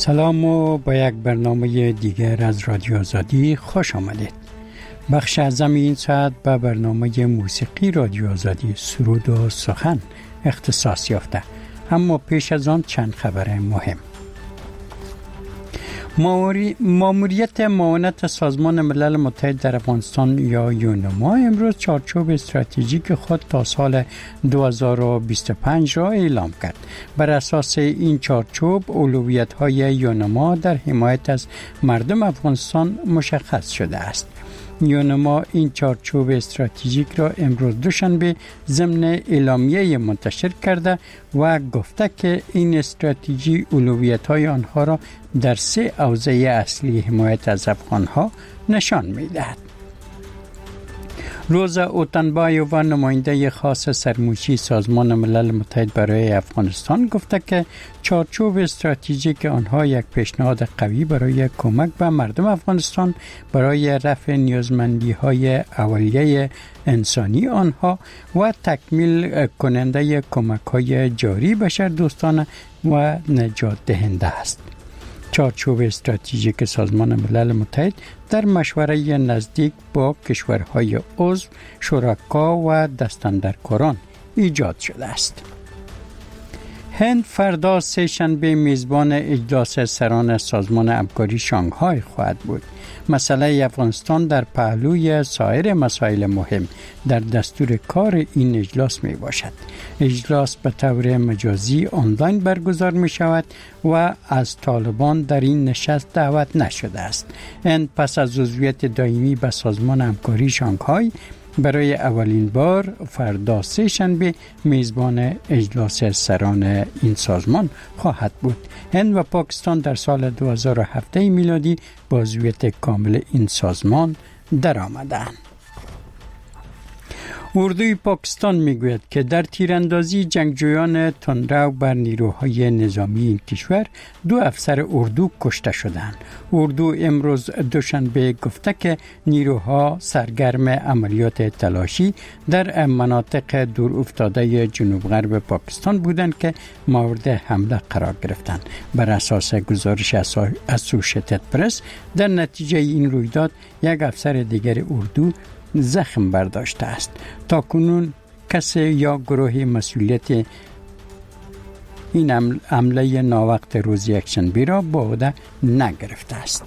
سلام و با یک برنامه دیگر از رادیو آزادی خوش آمدید. بخش اعظم این ساعت به برنامه موسیقی رادیو آزادی سرود و سخن اختصاص یافته، اما پیش از آن چند خبر مهم. ماموریت معاونت سازمان ملل متحد در افغانستان یا یونما امروز چارچوب استراتژیک خود تا سال 2025 را اعلام کرد. بر اساس این چارچوب اولویت‌های یونما در حمایت از مردم افغانستان مشخص شده است. یونما این چارچوب استراتژیک را امروز دوشنبه ضمن اعلامیه منتشر کرده و گفته که این استراتژی اولویت‌های آنها را در 3 حوزه اصلی حمایت از افغان‌ها نشان می‌دهد. روزا اوتنبای و نماینده خاص سرموشی سازمان ملل متحد برای افغانستان گفته که چارچوب استراتژیک آنها یک پیشنهاد قوی برای کمک به مردم افغانستان برای رفع نیازمندی‌های اولیه انسانی آنها و تکمیل کننده کمک‌های جاری بشردوستانه و نجات دهنده است. چارچوب استراتژیک سازمان ملل متحد در مشوره نزدیک با کشورهای عضو، شرکا و دستاندرکاران ایجاد شده است. هند فردا سه‌شنبه میزبان اجلاس سران سازمان همکاری شانگهای خواهد بود. مسئله افغانستان در پهلوی سایر مسائل مهم در دستور کار این اجلاس می باشد. اجلاس به طور مجازی آنلاین برگزار می شود و از طالبان در این نشست دعوت نشده است. هند پس از عضویت دائمی به سازمان همکاری شانگهای برای اولین بار فردا سه‌شنبه میزبان اجلاس سران این سازمان خواهد بود. هند و پاکستان در سال 2007 میلادی با عضویت کامل این سازمان درآمدند. اردوی پاکستان میگوید که در تیراندازی جنگجویان تندرو بر نیروهای نظامی این کشور 2 افسر اردو کشته شدند. اردو امروز دوشنبه گفته که نیروها سرگرم عملیات تلاشی در مناطق دور افتاده جنوب غرب پاکستان بودند که مورد حمله قرار گرفتند. بر اساس گزارش اسوشیتد پرس در نتیجه این رویداد یک افسر دیگر اردو زخم برداشته است. تا کنون کسی یا گروهی مسئولیت این حمله ناوقت روز یکشنبه را به عهده نگرفته است.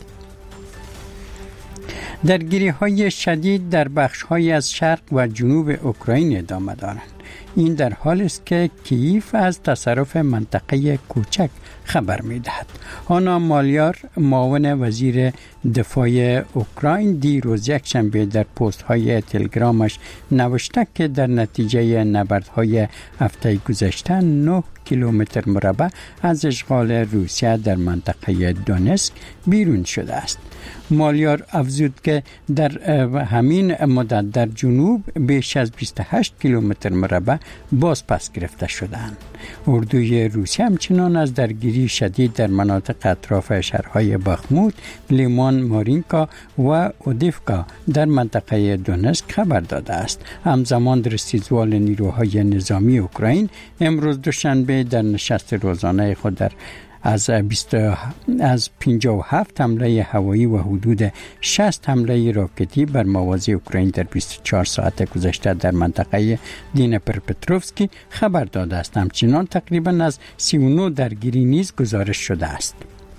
درگیری‌های شدید در بخش‌های از شرق و جنوب اوکراین ادامه دارند. این در حالی است که کییف از تصرف منطقه کوچک خبر می‌دهد. هانا مالیار معاون وزیر دفاع اوکراین دیروز یکشنبه در پست‌های تلگرامش نوشته که در نتیجه نبردهای هفته گذشته 9 کیلومتر مربع از اشغال روسیه در منطقه دونسک بیرون شده است. مالیار افزود که در همین مدت در جنوب بیش از 28 کیلومتر مربع باز پس گرفته شدند. اردوی روسیه همچنان از درگیری شدید در مناطق اطراف شهرهای بخموت، لیمان، مارینکا و اودیفکا در منطقه دونسک خبر داده است. همزمان رسیدوال نیروهای نظامی اوکراین امروز دوشنبه در نشست روزانه خود از 57 حمله هوایی و حدود 60 حمله راکتی بر مواضع اوکراین در 24 ساعت گذشته در منطقه دینپرپتروفسکی خبر داده است. همچنان تقریبا از 39 درگیری نیز گزارش شده است.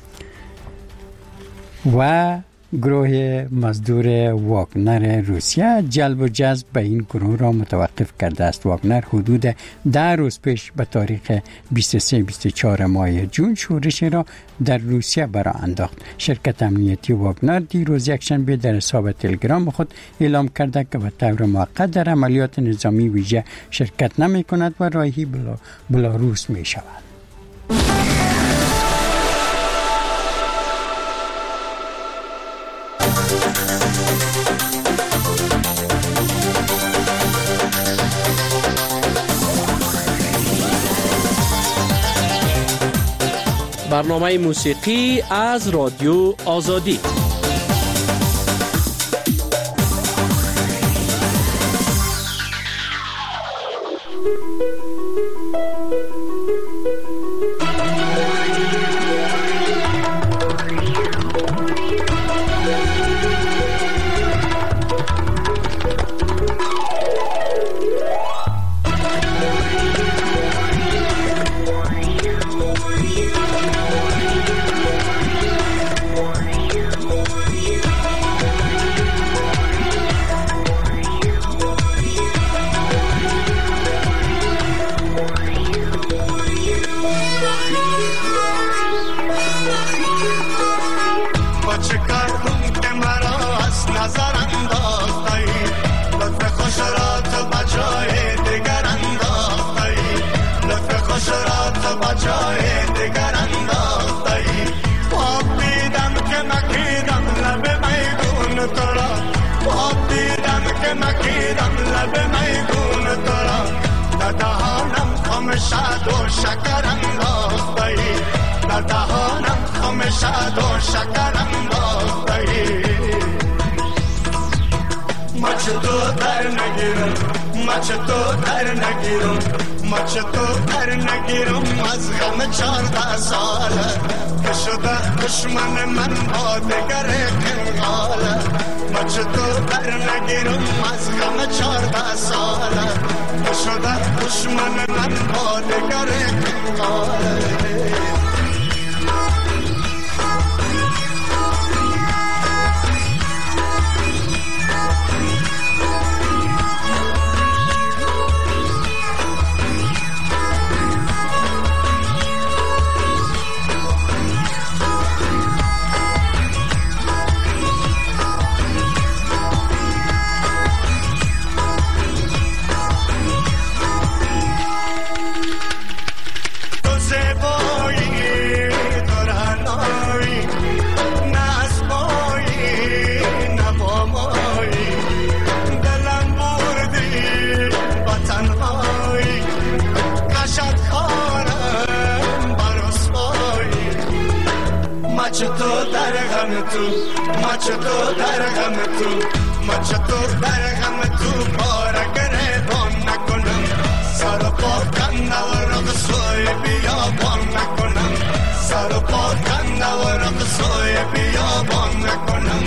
و گروه مزدور واگنر روسیه جلب و جذب به این گروه را متوقف کرده است. واگنر حدود 10 روز پیش به تاریخ 23-24 ماه جون شورش را در روسیه برآ انداخت. شرکت امنیتی واگنر دیروز یکشنبه در حساب تلگرام خود اعلام کرده که به طور موقت در عملیات نظامی ویژه شرکت نمی کند و راهی بلاروس می شود. برنامه موسیقی از رادیو آزادی. جای دیگر انداختی. خواب دیدم که مکیدم لب میدون تو را، خواب دیدم که مکیدم لب میدون تو را. در دهانم خم شد و شکر انداختی، در دهانم خم شد و شکر انداختی. مچ تو در نگیرم، مچ تو در نگیرم، مچ تو در نگیرم از غم 14 ساله که شده دشمن من با دگر کنگاله. مچ تو در نگیرم از غم 14 ساله که شده دشمن من با دگر کنگاله. مچ تو در غم تو، مچ تو در غم تو، مچ تو در غم تو بار گریبان نکنم. سر و پا کنده و رقصوی بیابان نکنم، سر و پا کنده و رقصوی بیابان نکنم.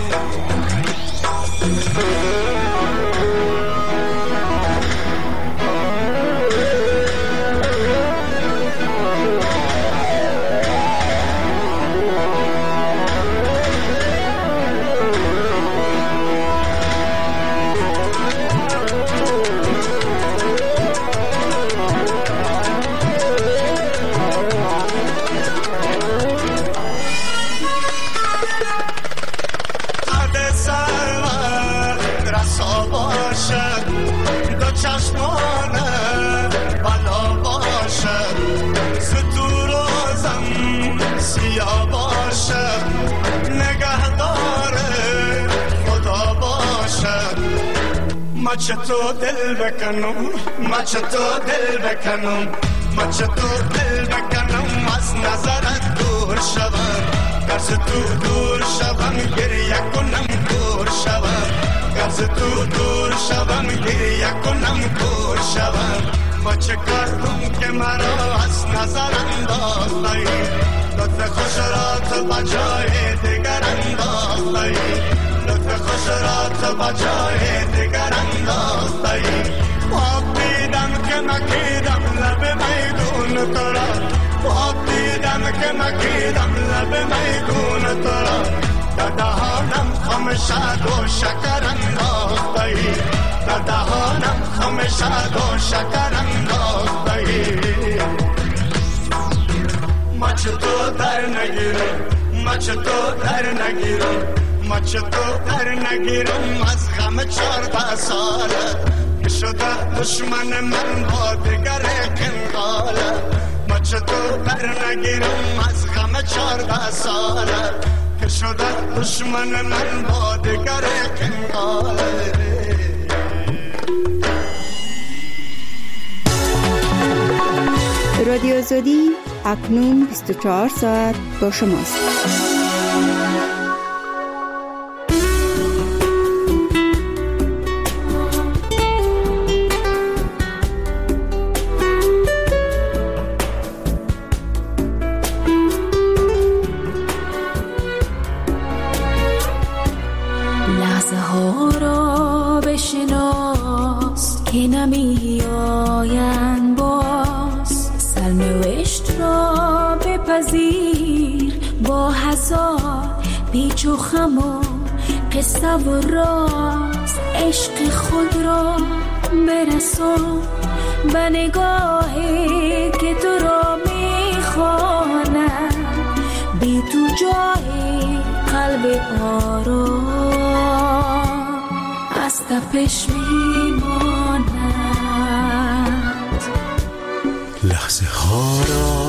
مچ تو دل بکنم، مچ تو دل بکنم، مچ تو دل بکنم از نظرت دور شوم. گرز تو دور شوم گریه کنم دور شوم، گرز تو دور شوم گریه کنم دور شوم. ما چه کردم که مرا از نظر انداختی، لطف خوش را تو بجای دیگر انداختی، لطف خوش را تو بجای دیگر انداختی. خواب دیدم که مکیدم لب میدون تو را، خواب دیدم که مکیدم لب میدون تو را. در دهانم خم شد و شکر انداختی، در دهانم خم شد و شکر انداختی. مچ تو در نگیرم، مچ تو در نگیرم، مچ تو در نگیرم از غم 14 ساله که شده دشمن من با دگر کنگاله. مچ تو در نگیرم از غم 14 ساله که شده دشمن من با دگر کنگاله. رادیو آزادی اکنون 24 ساعت با شماست. لحظه ها را بشناس که نمی آیند باز، سرنوشت را بپذیر با هزار پیچ و خم و قصه و راز. عشق خود را برسان به نگاهی که تو را میخواند، بی تو جای قلب آرام از تپش میماند. لحظه ها را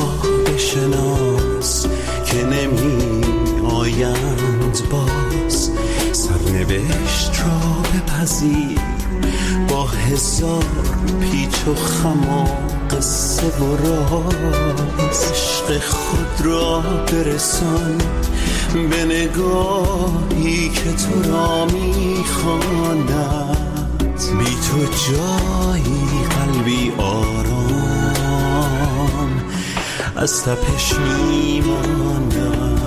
را بپذیر با هزار پیچ و خم و قصه و راز. عشق خود را برسان به نگاهی که تو را میخواند، بی تو جایی قلبی آرام از تپش میماند.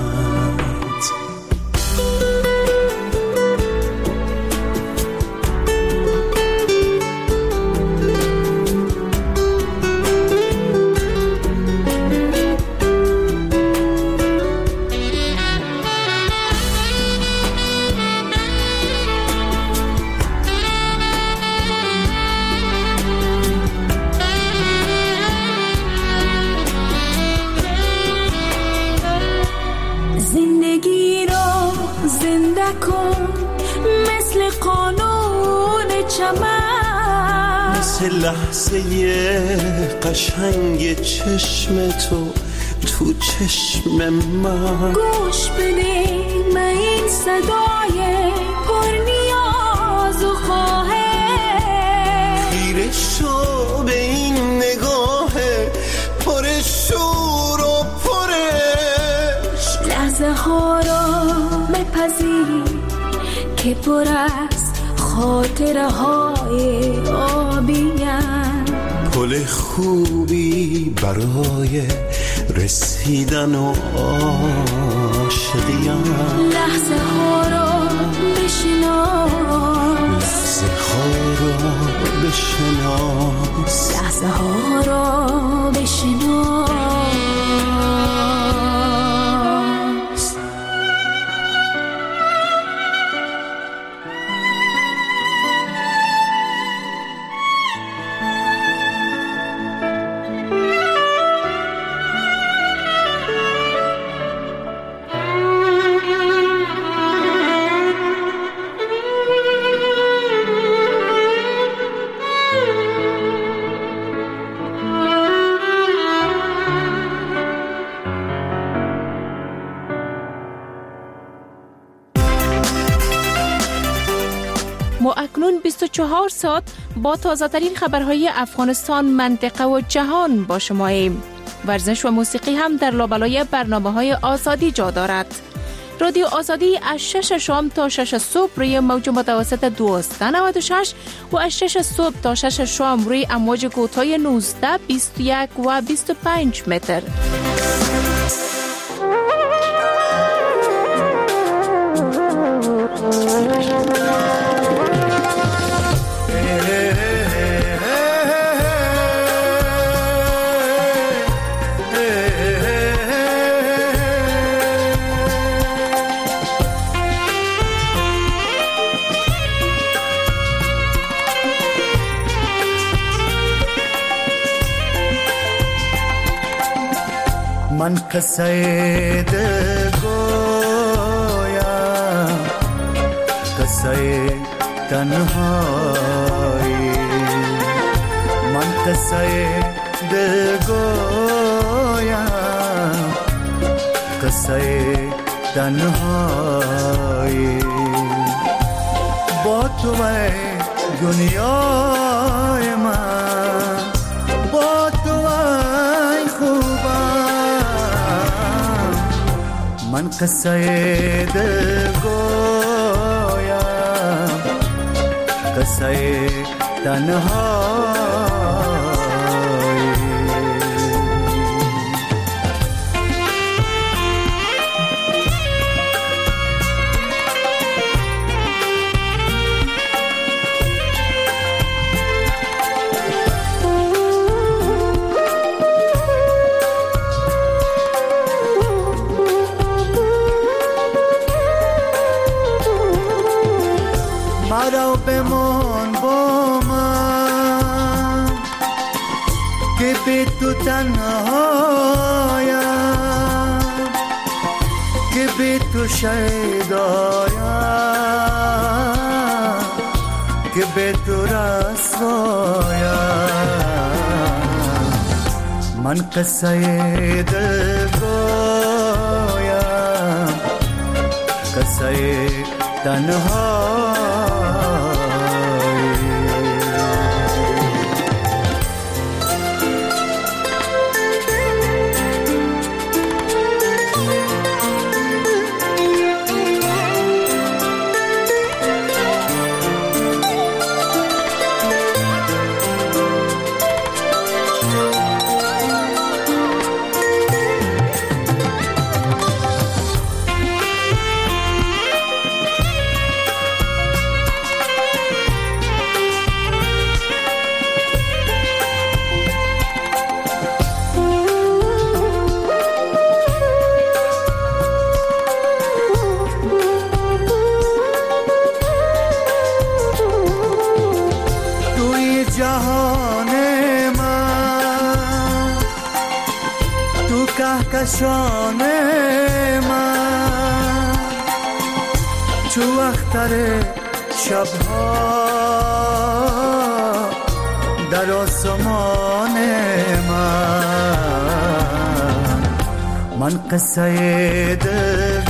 لحظه قشنگ چشم تو تو چشم من، گوش بده من این صدای پر نیاز و خواهش، خیره شو به این نگاه پر شور و پرش. لحظه ها را بپذیر که پر است خاطره های آبیم، پل خوبی برای رسیدن و عاشقیم. لحظه ها را بشناس، لحظه ها را بشناس، لحظه ها را بشناس. ما اکنون 24 ساعت با تازه ترین خبرهای افغانستان، منطقه و جهان با شماییم. ورزش و موسیقی هم در لابلای برنامه‌های آزادی جا دارد. رادیو آزادی از 6 شام تا 6 صبح روی موج متوسط 1296 و از 6 صبح تا 6 شام روی امواج کوتاه 19، 21 و 25 متر. من قصه دل گویم، قصه تنهایی. من قصه دل گویم، قصه تنهایی. با تو دنیای من، با تو خوبم. من قصه دل گویم، قصه تنهایی. مرا بمان با من که به تو تنهایم، که به تو شیدایم، که به تو رسوایم. من قصه دل گویم، قصه تنهایم. جهان من، تو کهکشان من، تو اختر شبها در آسمان من قصه دل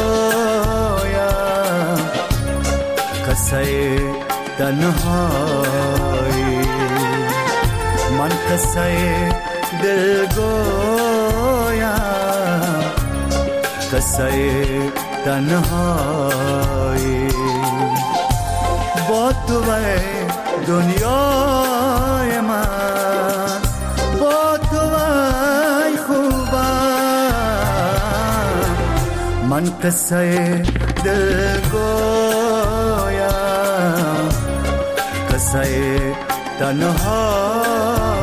گویم، قصه تنهایی، من قصه دل گویم، قصه تنهایی. با تو به دنیای من، با تو به خوبم، من قصه دل گویم، قصه تنهایی.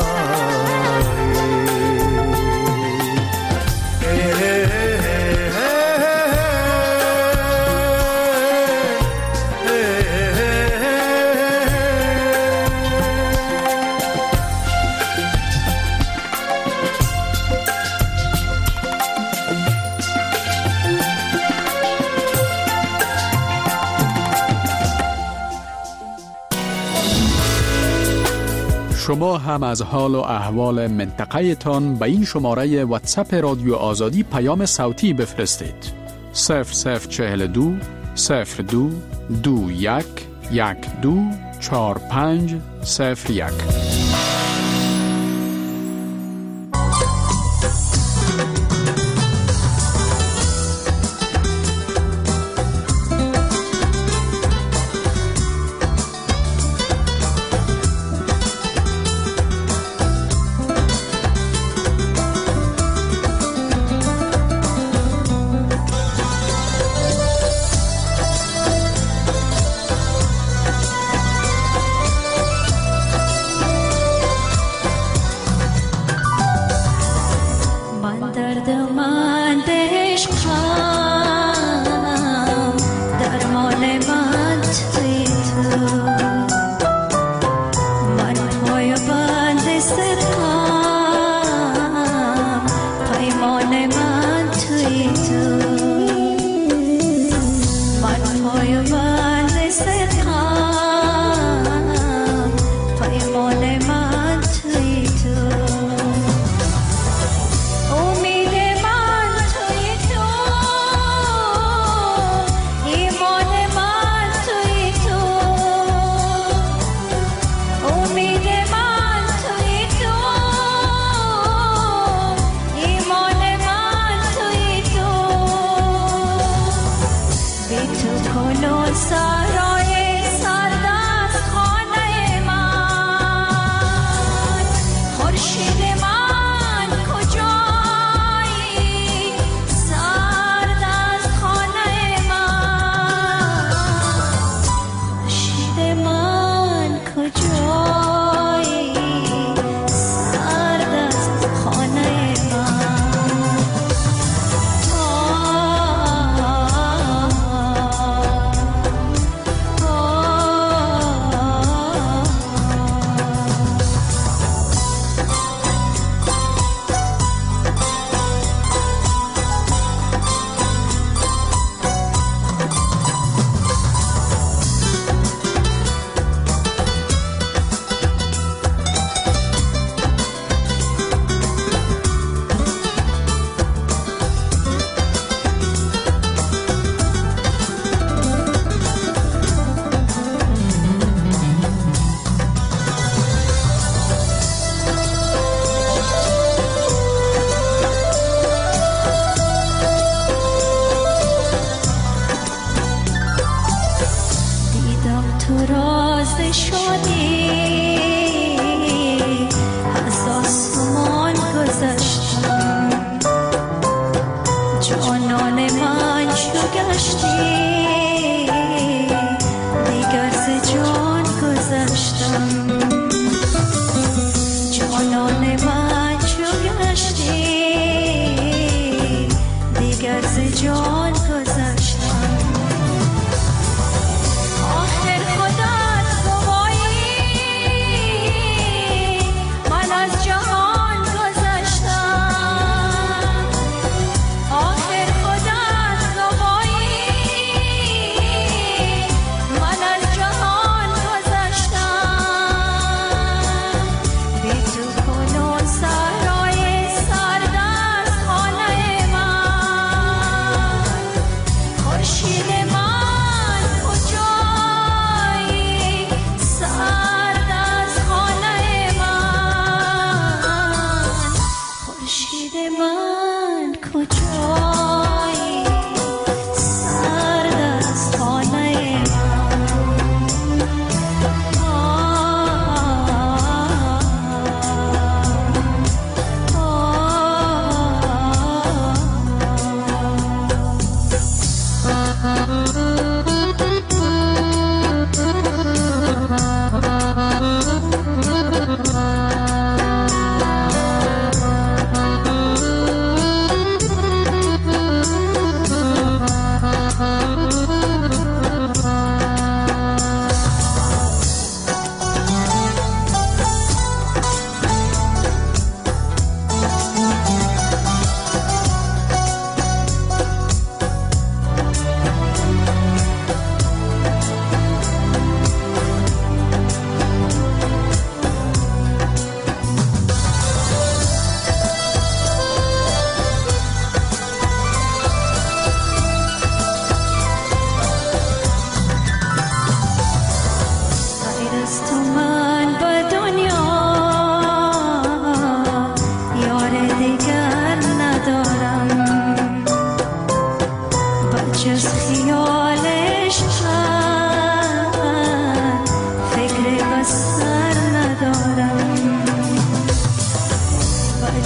شما هم از حال و احوال منطقه تان به این شماره واتساپ رادیو آزادی پیام صوتی بفرستید. 0042 02 21 12 45 01.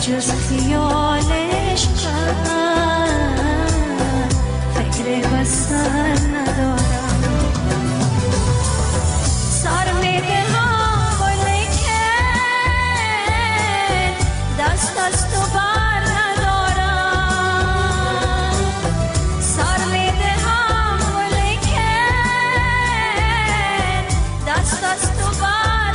جز خیالش فکر وصل ندارم. سر میدهم ولیکن دست از تو بر ندارم. سر میدهم ولیکن دست از تو بر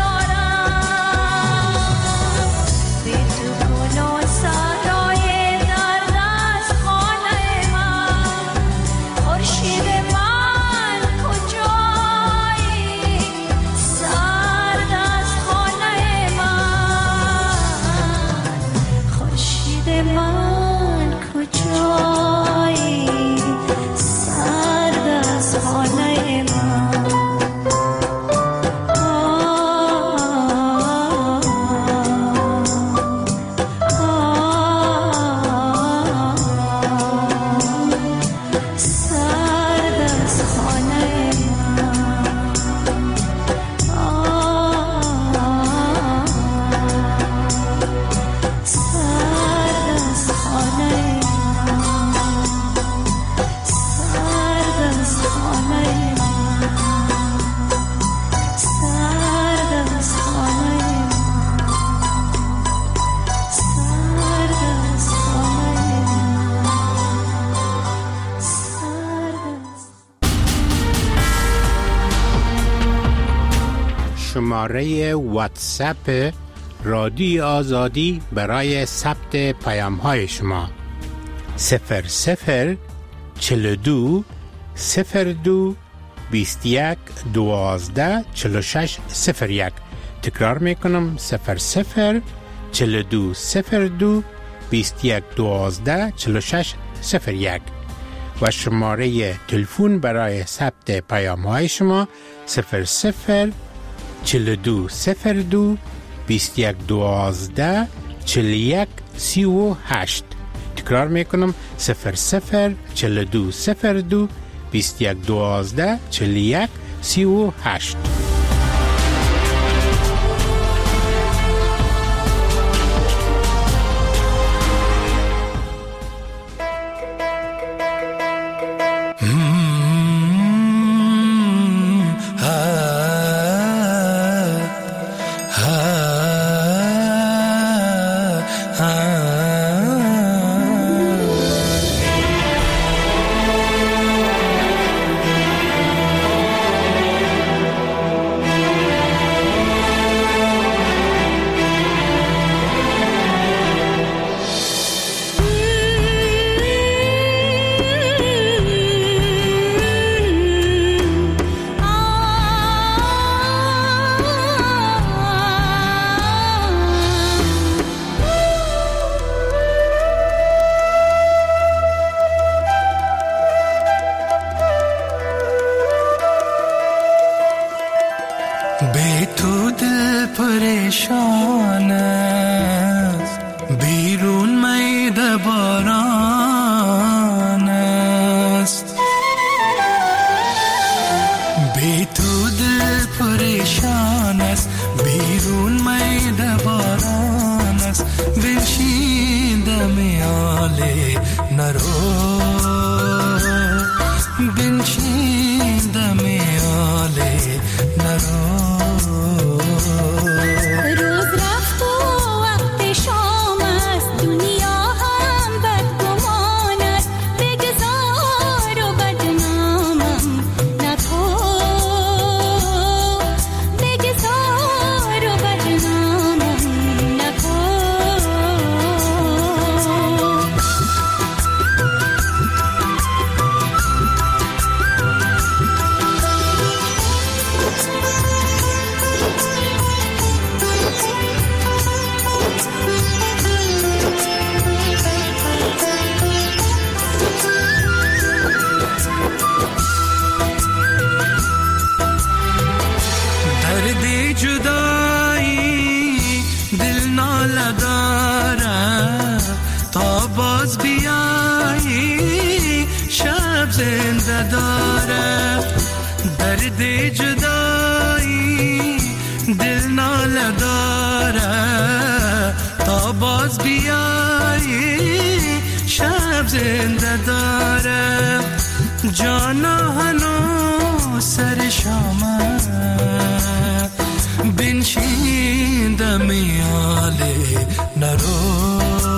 ندارم. بی تو گل و صحرای درد از خانه من، خورشید من کجایی سرد از خانه من، خورشید من کجایی سرد از خانه من. سرد از خانه شماره واتساپ رادیو آزادی برای ثبت پیام‌های شما 0042 02 21 12 46 01. تکرار میکنم 0042 02 21 12 46 01 و شماره تلفن برای ثبت پیام‌های شما 42 02 21 12 41 38. تکرار میکنم 42 02 21 12 41 38. بی تو دل پریشان است، بیرون میده باران است. بی تو دل پریشان است، بیرون میده باران است. بنشین دم آله نرو، بنشین دم آله نرو. روز رفت و وقت شام است، دنیا هم بدگمان است. بگذار و بدنامم نکن، بگذار و بدنامم نکن. درد جدایی دل ناله داره، تا باز بیایی شب زنده داره. درد جدایی دل ناله داره، تا باز باز بیایی شب زنده دارم جانا هنو سر شامه بنشین دمیاله نرو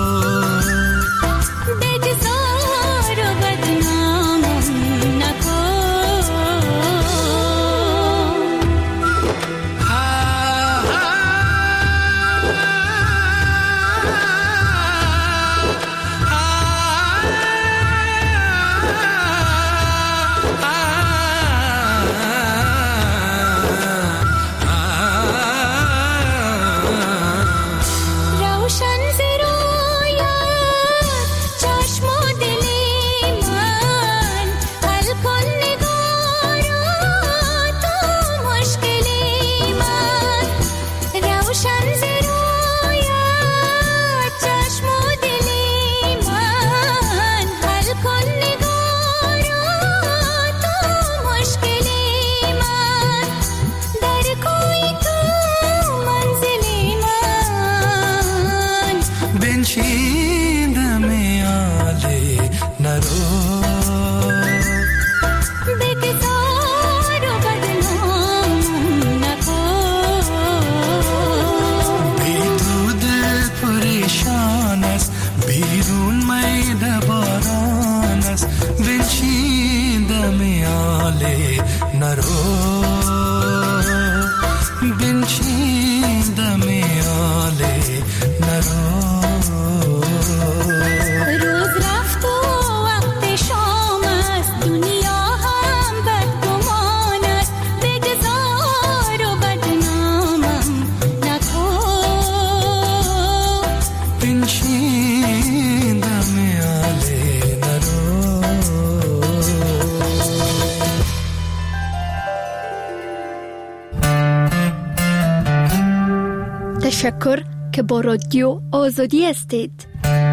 تشکر که با رادیو آزادی هستید.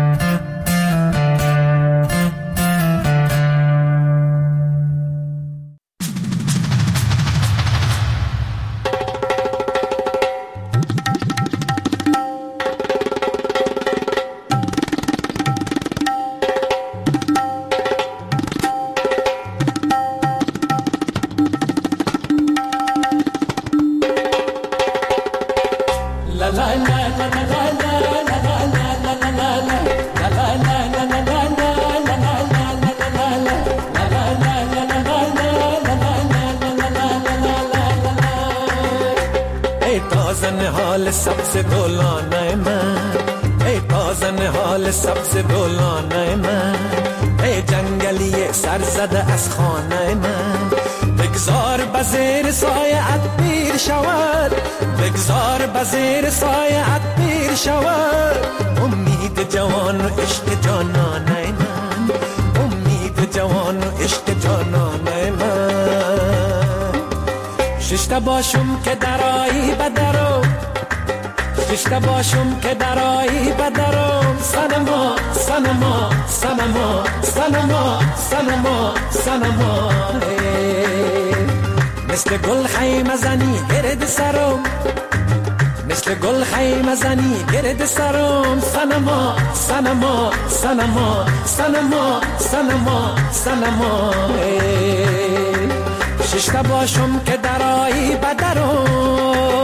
सबसे डोलाना मैं ताज़न हाल सबसे डोलाना मैं जंगलिए सरزده از خانه من بگذار بزیر سایه‌ات پیر شود بگذار بزیر سایه‌ات پیر شود امید جوان و عشق جانانه من امید جوان و عشق جانانه من ششته باشم که درایی بدرو ششته باشم که درایی بدرم سنما سنما سنما سنما سنما سنما مثل گل خیمه زنی گرد سرم مثل گل خیمه زنی گرد سرم سنما سنما سنما سنما سنما سنما ششته باشم که درایی بدرم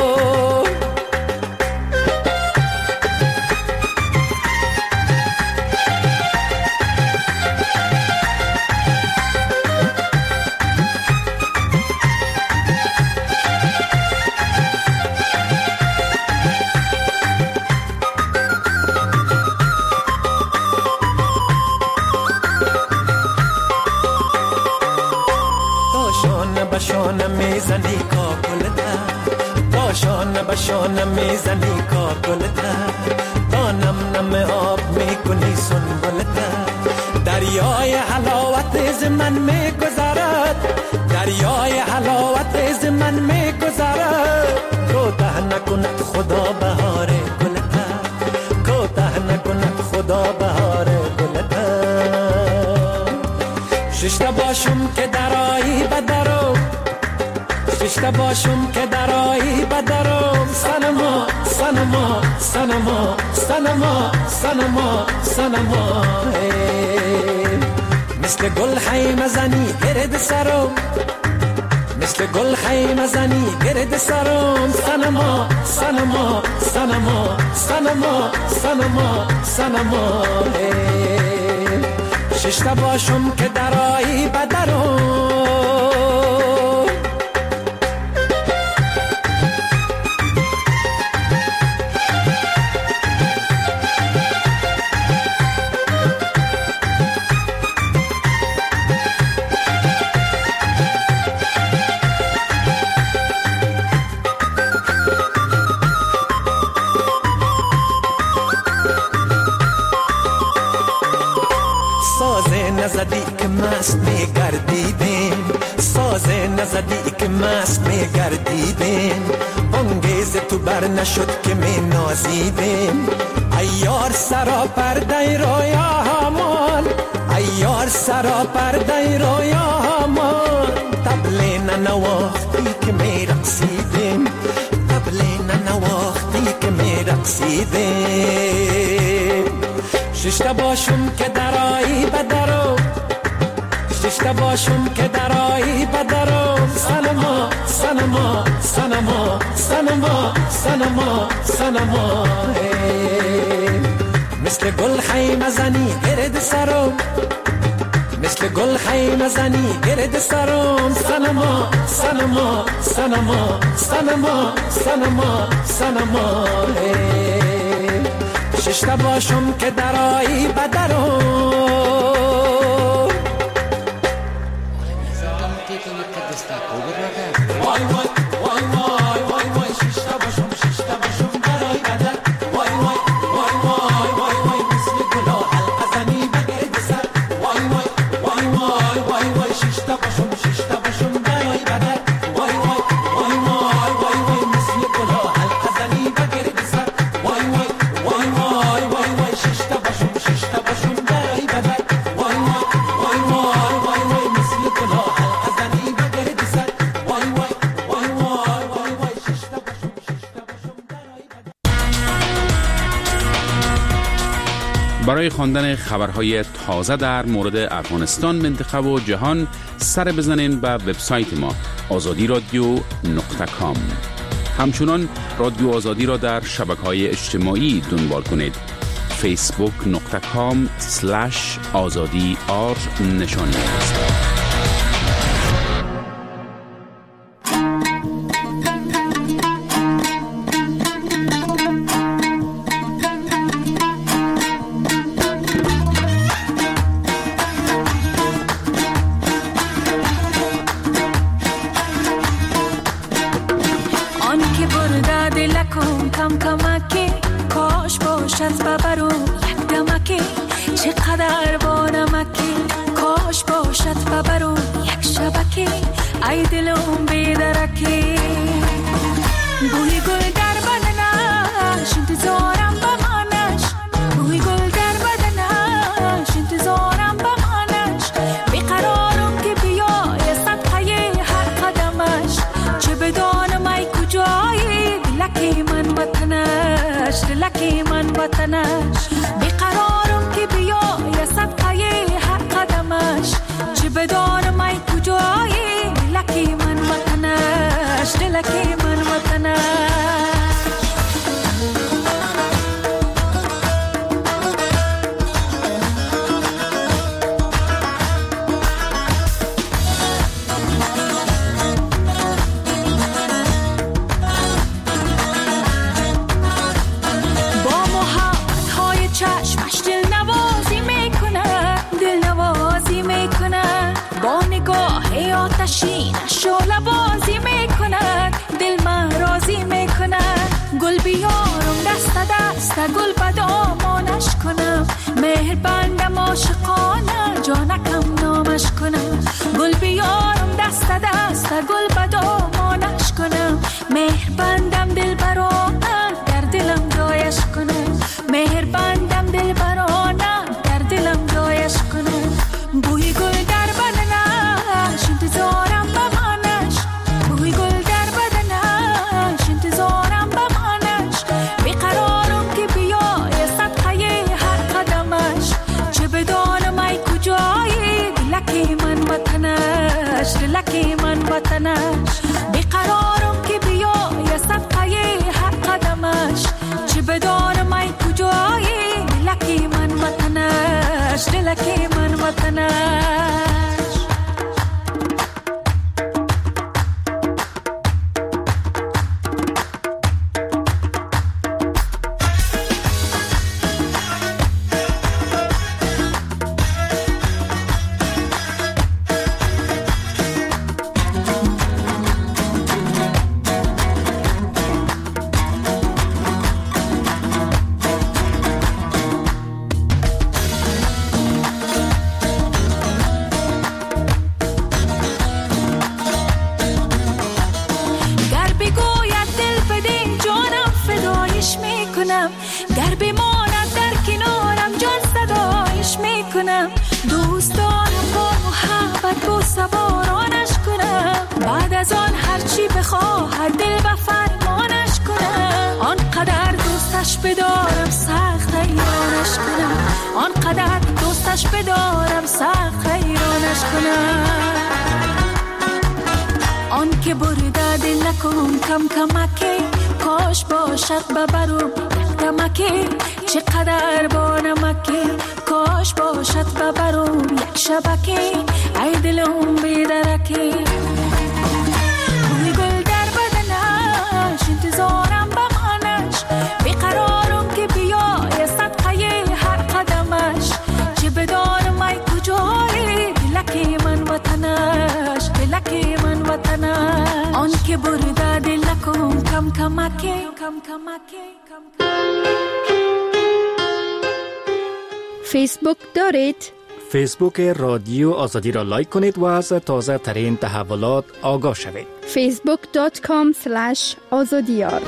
بشانه میزنی کاکلته باشانه بشانه میزنی کاکلته تا نم نم آب میکنی سنبلته دریای حلاوت از من میگذرد دریای حلاوت از من میگذرد کوته نکند خدا بهار گلته کوته نکند خدا بهار گلته ششته باشم که درایی بدرو ششته باشم که درایی بدرم سنما سنما سنما سنما سنما سنما مثل گل خیمه زنی گرد سرم مثل گل خیمه زنی گرد سرم سنما سنما سنما سنما سنما سنما ششتا باشم که درایی بدرم نزدی که مست میگردیدیم سازه نزدی که مست میگردیدیم بانگیز تو بر نشد که می نازیدیم ایار سرا پرده رویا همان ایار سرا پرده رویا همان تبلی ننواختی که می رقصیدیم تبلی ننواختی که می رقصیدیم ششتا باشم که درایی بدرم ششتا باشم که درایی بدرم سنما سنما سنما سنما سنما سنما مثل گل خیمه زنی گرد سرم مثل گل خیمه زنی گرد سرم سنما سنما سنما سنما سنما سنما ششتا باشم که درایی بدرم وای وای وای وای وای وای ششتا باشم درایی بدر وای وای وای وای وای وای مثل گلا حلقه زنی بگرد سر وای وای وای وای وای وای ششتا باشم درایی بدر وای وای وای وای وای وای مثل گلا حلقه زنی بگرد سر وای وای وای وای وای وای ششتا باشم درایی بدر وای وای وای وای وای وای مثل گلا حلقه زنی بگرد سر وای وای وای وای وای وای ششتا باشم درایی بدر. برای خواندن خبرهای تازه در مورد افغانستان، منطقه و جهان سر بزنین به وبسایت ما azadi.radio.com. همچنان رادیو آزادی را در شبکه‌های اجتماعی دنبال کنید. facebook.com/azadi_r نشانی است. آن که برده دلکم کم کمکی کاش باشد ببرو یک دمکی چقدر بانمکی کاش باشد ببرو یک شبکی ای دلم بیدرکی بوی گل در بدنش انتظارم بمانش بوی گل در بدنش انتظارم بمانش بیقرارم که بیای صدقه هر قدمش چه بدانم ای کجایی دلکی من وطنش دلکی من وطنش بیقرارم که بیای صدقه هر قدمش چه بدانم ای کجایی دلکی من وطنش دلکی من وطنش. چشمش دل نوازی میکنه با نگاه آتشینش شعله بازی میکنه دل من راضی میکنه گل بیارم دست دست گل بدامانش کنم مهر بندم عاشقانه جانکم نامش کنم گل بیارم دست دست گل بدامانش کنم مهر بندم دل برانه در دلم جایش کنم مهر بندم دل برانه در دلم جایش کنم بوی گل در بدنش انتظارم بمانش بوی گل در بدنش انتظارم بمانش وطنش، بیقرارم که بیای صدقه هر قدمش، چه بدانم ای کجایی دلکی من وطنش، دلکی من وطنش. گر بماند در کنارم جان صدایش میکنم، دوست دارم با محبت با سوارانش کنم، بعد از آن هرچی بخواهد دل و فرمانش کنم، آنقدر دوستش بدارم سخت حیرانش کنم، آنقدر دوستش بدارم سخت حیرانش کنم. آن که برده دلکم کم کمکی، کاش باشد ببرم دمکی، چقدر با نمکی، کاش باشد ببرم یک شبکی، ای دلم بیدرکی. بوی گل در بدنش انتظارم بمانش، بیقرارم که بیای صدقه هر قدمش، چه بدانم ای کجایی دلکی من وطنش، دلکی من وطنش. آن که برده دلکم کم کمکی، کم کمکی. فیسبوک دارید؟ فیسبوک رادیو آزادی را لایک کنید و از تازه ترین تحولات آگاه شوید. facebook.com/azadiyar.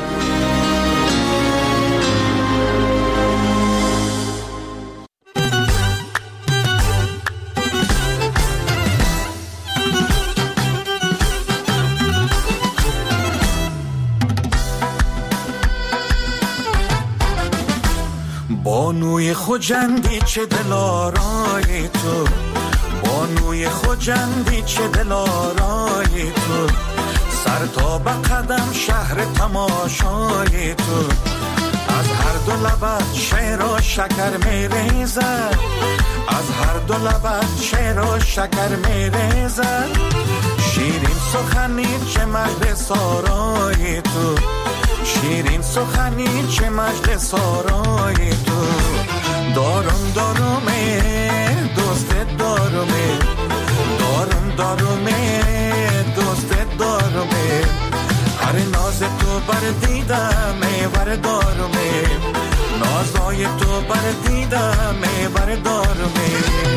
بانوی خجندی چه دلارای تو، بانوی خجندی چه دلارای تو، سر تا به قدم شهر تماشای تو، از هر دو لبت شعر و شکر میریزد، از هر دو لبت شعر و شکر میریزد، شیرین سخنی چه مجد سارای تو، شیرین سخنی چه مجد سارای تو، دارم دارمه دوست دارمه، دارم دارمه دوست دارمه، هر ناز تو بر دیدمه بر دارمه، نازای تو بر دیدمه بر دارمه.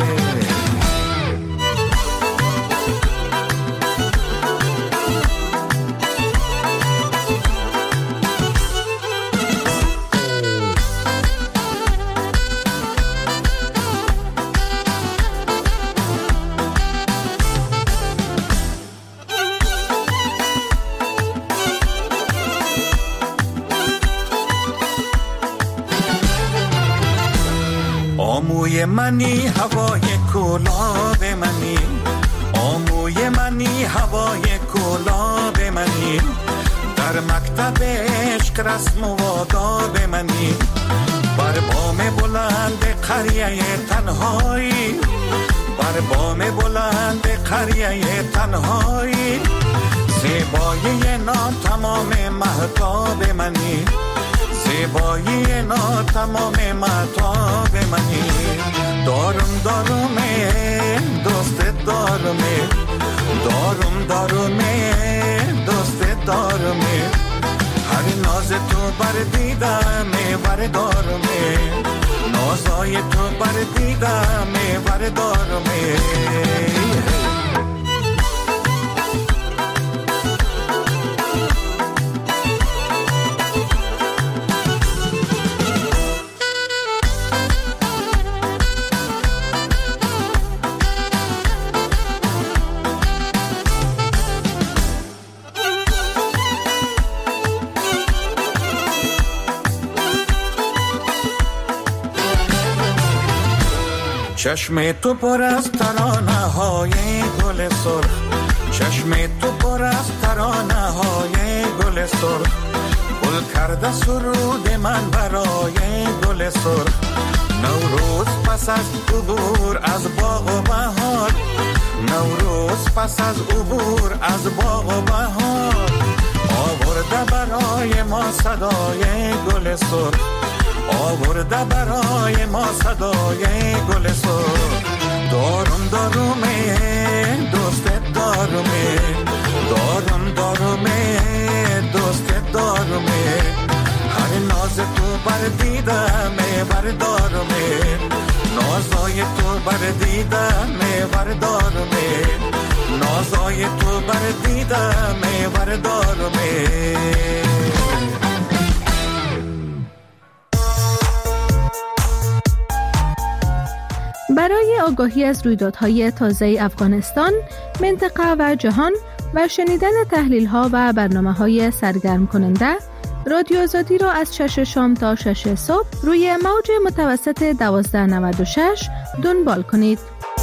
آموی منی هوای گلاب منی، آموی منی هوای گلاب منی، در مکتب عشق رسم و آداب منی، بر بام بلند قریه تنهایی، بر بام بلند قریه تنهایی، زیبایی ناتمام مهتاب منی، زیبایی ناتمام مهتاب منی، دارم دارمه دوست دارمه، دارم دارمه دوست دارمه، هر ناز تو بر دیدمه بر دارمه، نازای تو بر دیدمه بر دارمه. چشم تو پر از ترانه های گل سرخ، چشم تو پر از ترانه های گل سرخ، گل کرده سرود من برای گل سرخ. نوروز پس از عبور از باغ و بهار، نوروز پس از عبور از باغ و بهار، آورده برای ما صدای گل سرخ، آورده برای ما صدای گل سرخ. دارم دارومه دوست دارومه، دارم دارومه دوست دارومه، هر ناز تو بر دیدمه بردارمه، نازای تو بر دیدمه بردارمه، نازای تو بر دیدمه بردارمه. برای آگاهی از رویدادهای تازه افغانستان، منطقه و جهان و شنیدن تحلیل‌ها و برنامه‌های سرگرم کننده، رادیو آزادی را از 6 شام تا 6 صبح روی موج متوسط 1296 دنبال کنید.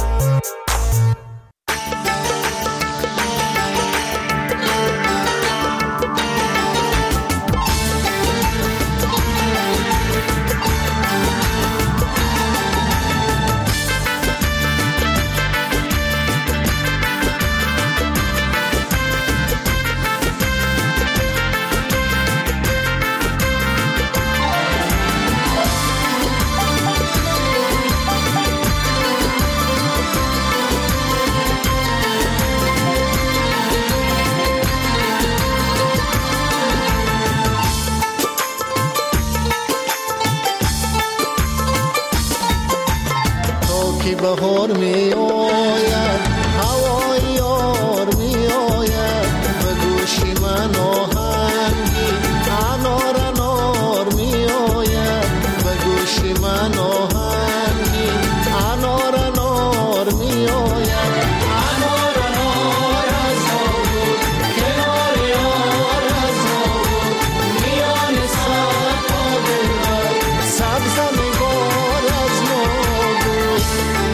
بهار می آید، هوای یار می آید، به گوشی من آهنگی انار انار می آید، به گوشی من آهنگی انار انار می آید، انار انار از آبود کنار یار از آبود، میان سر تا دلبر سبز نگار از ما بود.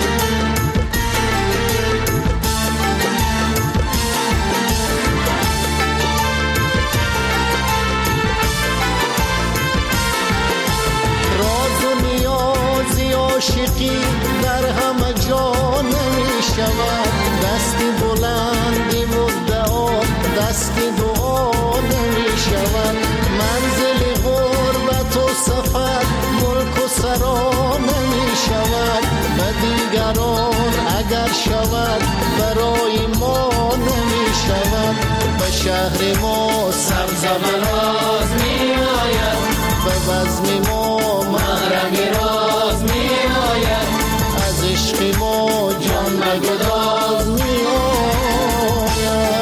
عاشقی در همه جا نمی شود، دستی بلندی مدعا دستی دعا نمی شود، منزل غربت و سفر ملک و سرا نمی شود، به دیگران اگر شود برای ما نمی شود، به شهر ما سبز براز می آید، به بزم ما محرم راز می آید، از عشق ما جان مگداز می آید.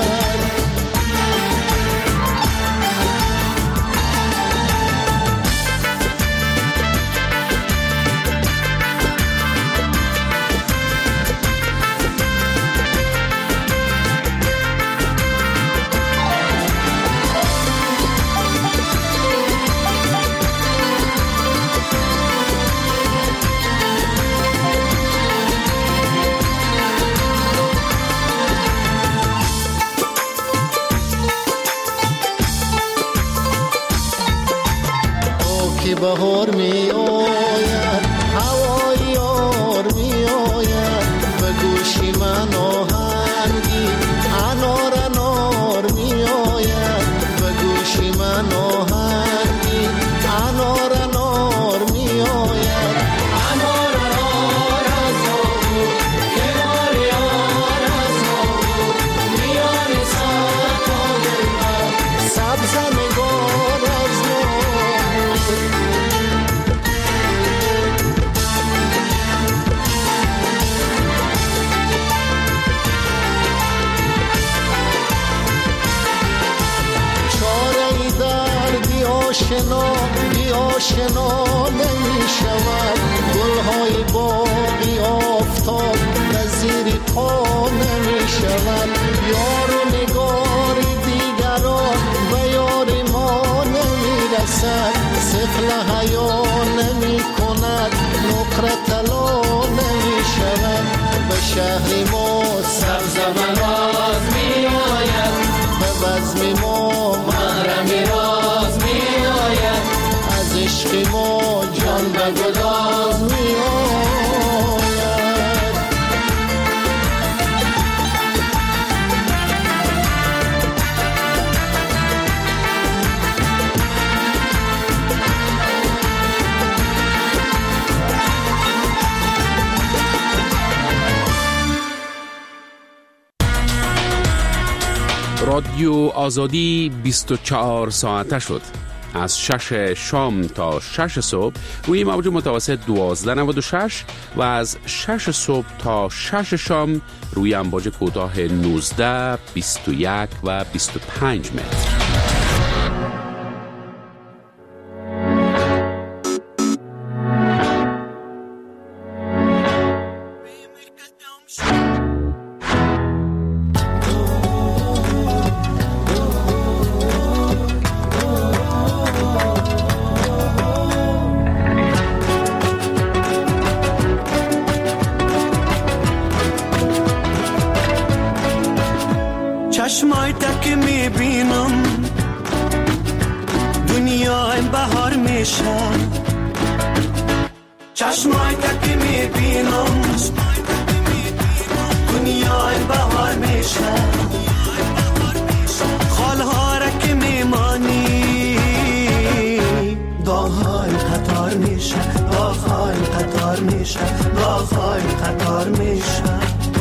بهار می آید، هوای یار می آید، به گوشی من آهنگی انار انار می آید، به گوشی من آهنگی انار انار می آید، انار انار از آبود کنار یار از آبود، میان سر تا دلبر سبز نگار از ما بود. بی آشنا نمی شود، گلهای باغی آفتاب نظیر پا نمی شود، یار و نگار دیگران و یار ما نمی رسد، سفل حیا نمی کند، نقره طلا نمی شود به شهر ما سبز مراز می آید به بزم ما محرم راز می آید از عشق ما جان به گداز می آید رادیو آزادی 24 ساعته شد. از 6 شام تا 6 صبح روی موج متوسط 1296 و از 6 صبح تا 6 شام روی امواج کوتاه 19، 21 و 25 متر. چشمای تک میبینم دنیا بهار میشه چشمای تک میبینم دنیا بهار میشه خالها را که میمانی داغ‌های قطار میشه داغ‌های قطار میشه داغ‌های قطار میشه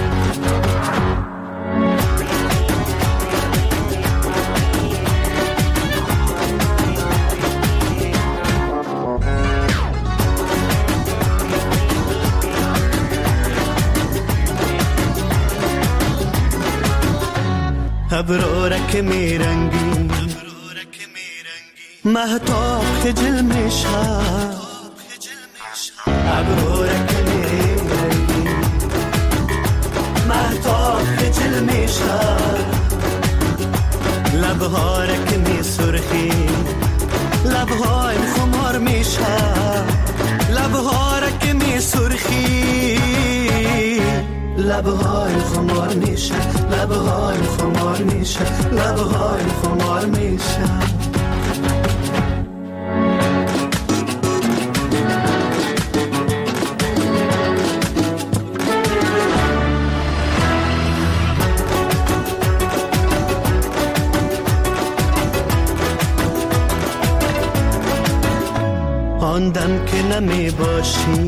ابرو که میرنگی مهتاب خجل میشه ابرو که میرنگی مهتاب خجل میشه لبها که میسرخی لبهای خمار میشه لبها که میسرخی لبهای خمار میشه لبهای خمار میشه لبهای خمار میشه آن دم که نمی باشی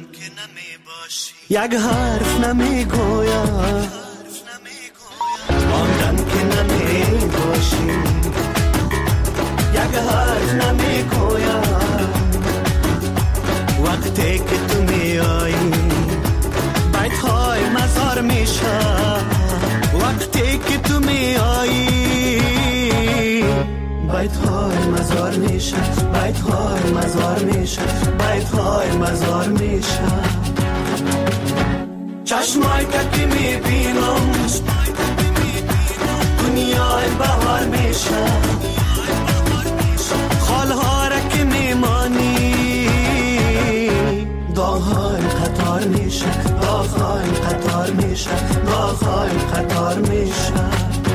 یک حرف نمی گویم آن دم که نمی باشی یک حرف نمی گویم وقتی که تو می آیی بیت‌های مزار میشه وقتی که تو می آیی بیت‌های مزار میشه بیت‌های مزار میشه بیت‌های مزار میشه چشمای که میبینم دنیای بهار میشه خالها را که میمانی داغ‌های قطار میشه داغ‌های قطار میشه داغ‌های قطار میشه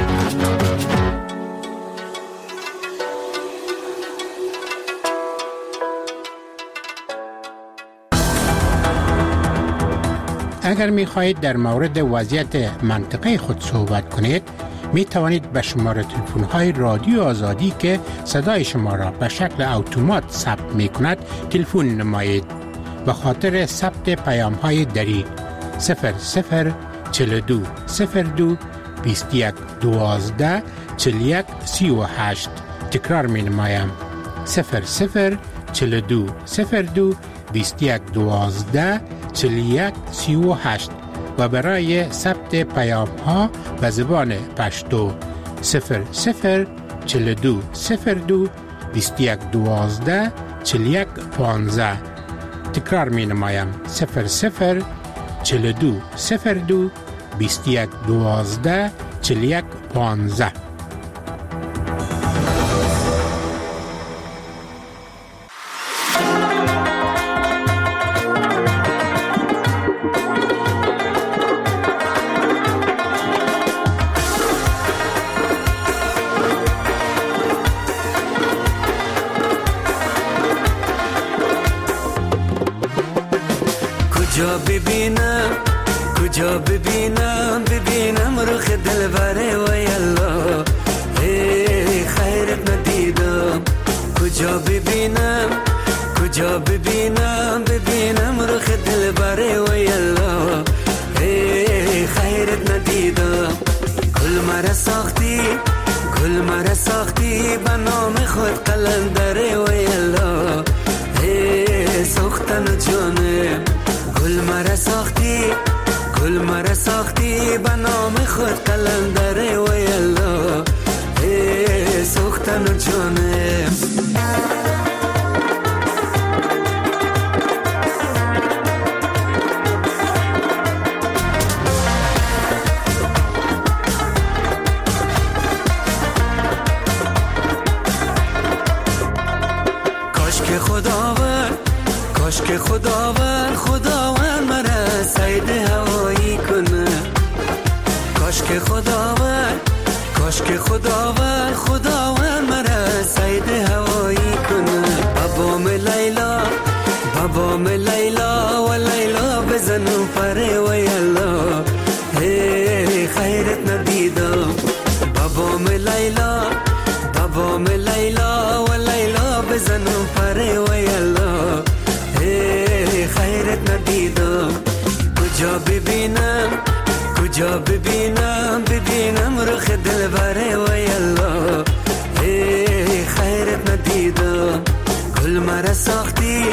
اگر می خواهید در مورد وضعیت منطقه خود صحبت کنید می توانید به شماره تلفن های رادیو آزادی که صدای شما را به شکل اتومات ثبت می کند تلفن نمایید. به خاطر ثبت پیام های دری 0042 02 21 12 41 38 تکرار می نمایم 0042 02 21 12 41 38 و برای ثبت پیام ها به زبان پشتو 0042 02 21 12 41 15 تکرار می نمایم 0042 02 21 12 41 15. کجا ببینم کجا ببینم ببینم رخ دلبره و یلا خیرت ندیدم کجا ببینم کجا ببینم ببینم رخ دلبره و یلا خیرت ندیدم گل مرا ساختی گل مرا ساختی به نام خود قلندره و یلا ساختن جانه گل مرا ساختی گل مرا ساختی به نام خود قلندره و یلا ساختن جانه که خداوند مرا سید هوایی کنه کاش که خداوند مرا سید هوایی کنه بابام لیلا و لیلا بزنم پره و یلا خیرت ندیدم بابام لیلا و لیلا بزنم پره و یلا خیرت ندیدم کجا ببینم کجا ببینم ببینم رخ دلبره و یلا خیرت ندیدم گل مرا ساختی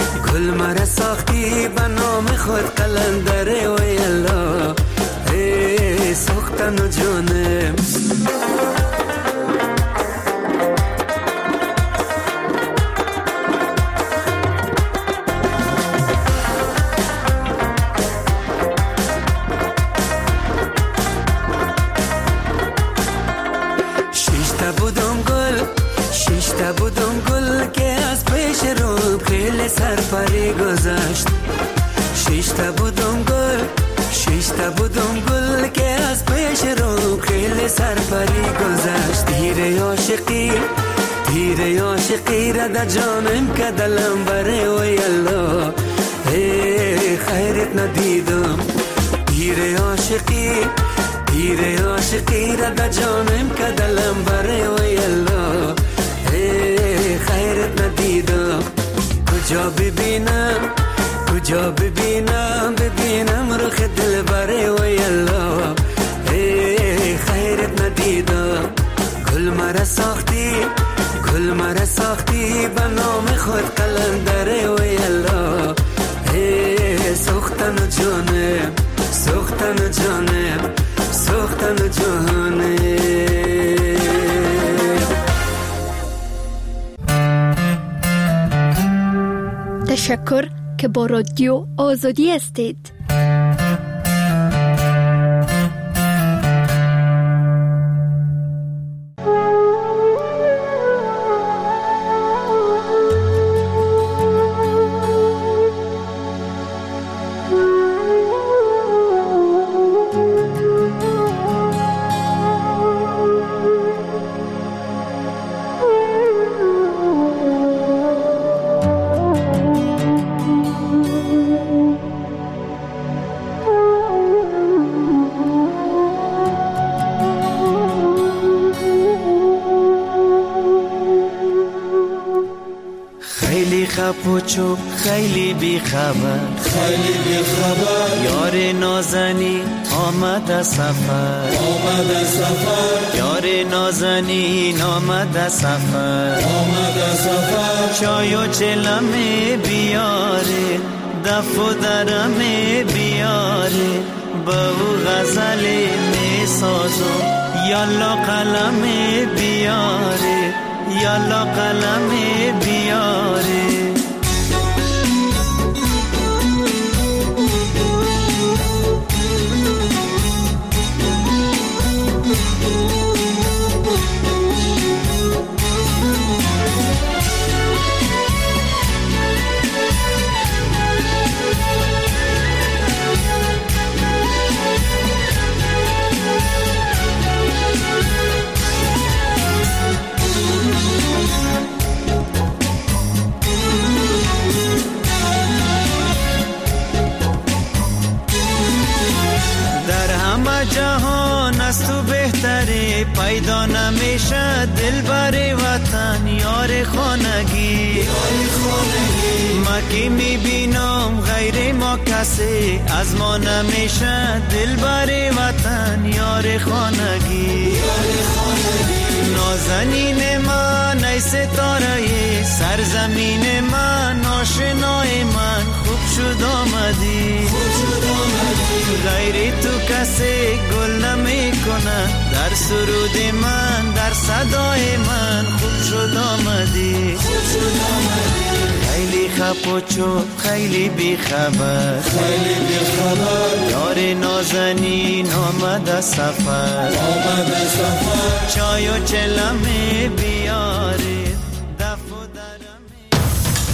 به نام خود قلندره و یلا ساختن و جانم بودم گل که از پیش رو خیلی سرپری گذشت شیشتا بودم گل که از پیش رو خیلی سرپری گذشت تیر عاشقی را در جانم که دلم بره و یلا خیرت ندیدم تیر عاشقی را در جانم که دلم بره و یلا خیرت ندیدم کجا ببینم ببینم رخ دلبره و یلا خیرت ندیدم گل مرا ساختی به نام خود قلندره و یلا ساختن و جانم تشکر که با رادیو آزادی هستید. پوچو خیلی بی خبر یار نازنین آمد سفر یار نازنین آمد سفر چای و چلمه بیاره دف و درمه بیاره با او غزل می سازم یالا قلم بیاره یالا قلم بیاره خانگی ما که میبینم غیر ما کسی از ما نمیشه دلبر وطن یار خانگی نازنین من ای ستاره سرزمین من آشنای من خوب شد آمدی غیر تو کسی گل نمی کنه در سرود من در صدای من خوب شد آمدی خیلی خب و چوب خیلی بی خبر یار نازنین آمده سفر چای و چلمه بیاری